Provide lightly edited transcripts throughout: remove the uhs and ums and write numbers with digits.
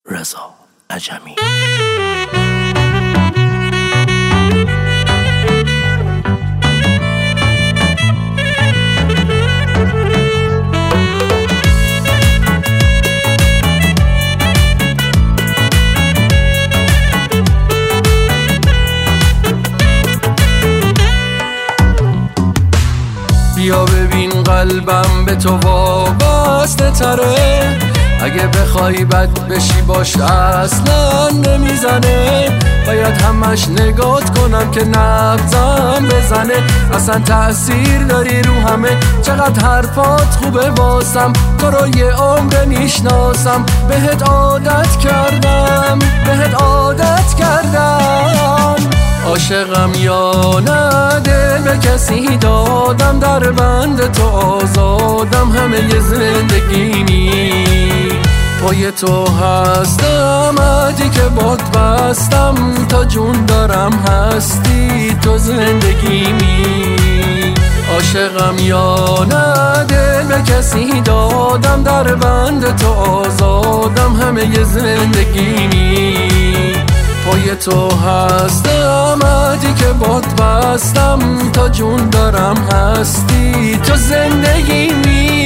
رضا عجمی. بیا ببین قلبم به تو وابسته تره، اگه بخوای بد بشی باش اصلا نمیزنه. باید همش نگات کنم که نبضم بزنه، اصلا تأثیر داری رو همه. چقدر حرفات خوبه واسم، تو رو یه عمر میشناسم. بهت عادت کردم، بهت عادت کردم. عاشقم یا نه دل به کسی دادم، در بند تو آزادم همه ی زندگیمی. پای تو هستم عهدی که باد بستم، تا جون دارم هستی تو زندگیمی. عاشقم یا نه دل به کسی دادم، در بند تو آزادم همه ی زندگیمی. پای تو هستم عهدی که باد بستم، تا جون دارم هستی تو زندگیمی.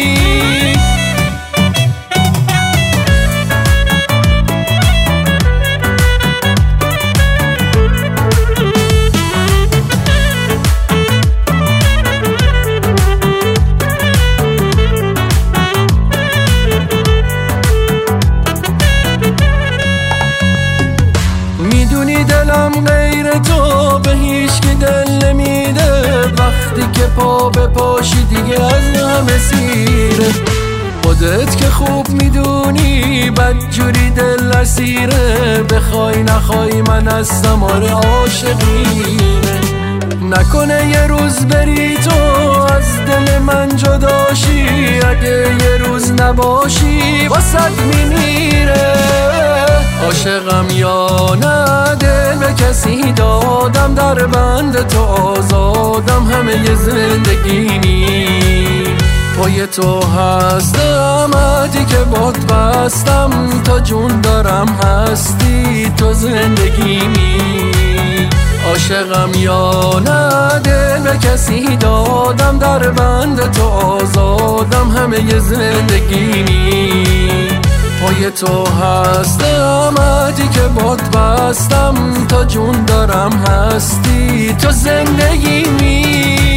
میدونی دلم غیر تو به هیچ کی دل نمیده، وقتی که پا به پاشی دیگه از همه سیره. خودت که خوب میدونی بدجوری دل اسیره، بخوای نخوای من هستم آره عاشقینه. نکنه یه روز بری تو از دل من جداشی، اگه یه روز نباشی واسد میمیره. عاشقم یا نه دل به کسی دادم، در بند تو آزادم همه ی زندگیمی. پای تو هستم عهدی که باد بستم، تا جون دارم هستی تو زندگیمی. عاشقم یا نه دل به کسی دادم، در بند تو آزادم همه ی زندگیمی. پای تو هستم عهدی که باد بستم، تا جون دارم هستی تو زندگیمی.